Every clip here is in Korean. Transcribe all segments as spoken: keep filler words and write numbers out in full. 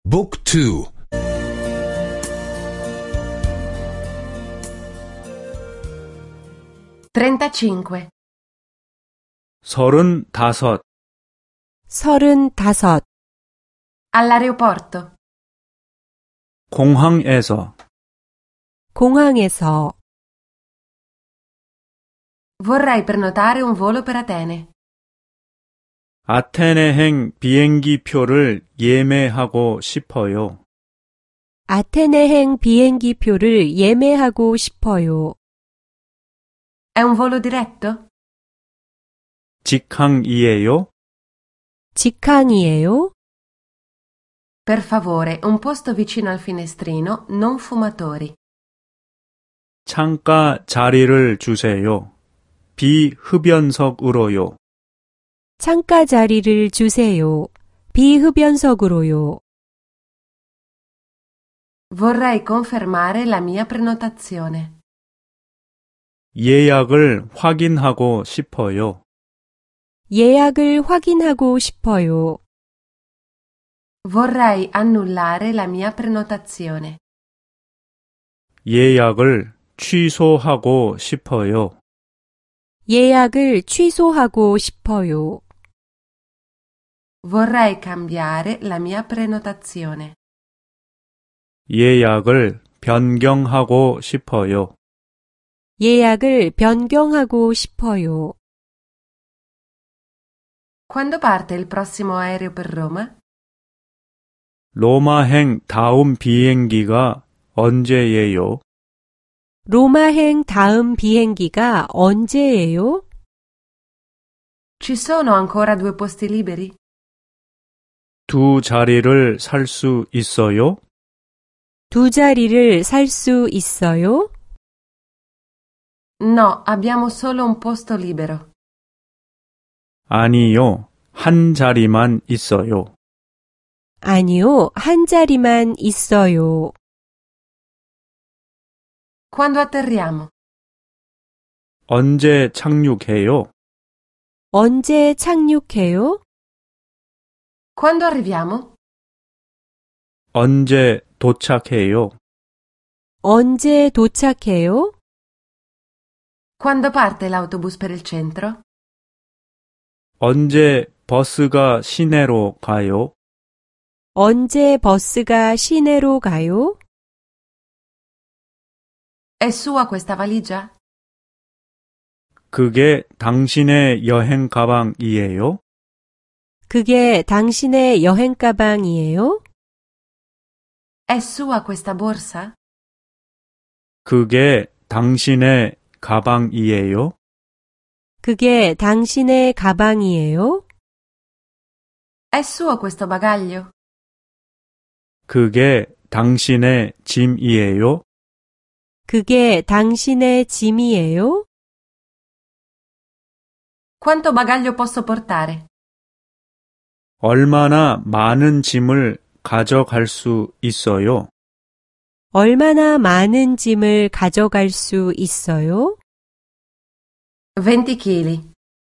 Book two. trentacinque. 서른다섯. 서른다섯. All'aeroporto. 공항에서. 공항에서. Vorrei prenotare un volo per Atene. 아테네행 비행기 표를 예매하고 싶어요. 아테네행 비행기 표를 예매하고 싶어요. È un volo diretto? 직항이에요? 직항이에요? Per favore, un posto vicino al finestrino, non fumatori. 창가 자리를 주세요. 비흡연석으로요. 창가 자리를 주세요. 비흡연석으로요. Vorrei confermare la mia prenotazione. 예약을 확인하고 싶어요. 예약을 확인하고 싶어요. Vorrei annullare la mia prenotazione. 예약을 취소하고 싶어요. 예약을 취소하고 싶어요. Vorrei cambiare la mia prenotazione. 예약을 변경하고 싶어요. 예약을 변경하고 싶어요. Quando parte il prossimo aereo per Roma? 로마행 다음 비행기가 언제예요? 로마행 다음 비행기가 언제예요? Ci sono ancora due posti liberi? 두 자리를 살 수 있어요? 두 자리를 살 수 있어요? No, abbiamo solo un posto libero. 아니요, 한 자리만 있어요. 아니요, 한 자리만 있어요. Quando atterriamo? 언제 착륙해요? 언제 착륙해요? Quando arriviamo? 언제 도착해요? 언제 도착해요? Quando parte l'autobus per il centro? 언제 버스가 시내로 가요? 언제 버스가 시내로 가요? È sua questa valigia? 그게 당신의 여행 가방이에요? 그게 당신의 여행 가방이에요? È sua questa borsa? 그게 당신의 가방이에요? 그게 당신의 가방이에요? È suo questo bagaglio? 그게 당신의 짐이에요? 그게 당신의 짐이에요? Quanto bagaglio posso portare? 얼마나 많은 짐을 가져갈 수 있어요? 얼마나 많은 짐을 가져갈 수 있어요? venti chili.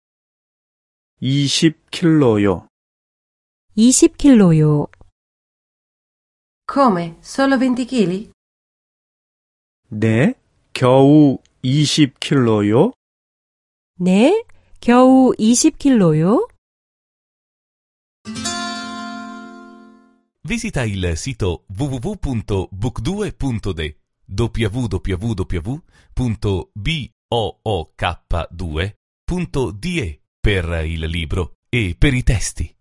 이십 킬로요. 이십 킬로요. Come? Solo venti chili? 네? 겨우 이십 킬로요? 네? 겨우 이십 킬로요? Visita il sito w w w punto book due punto d w w w punto book due punto d e per il libro e per i testi.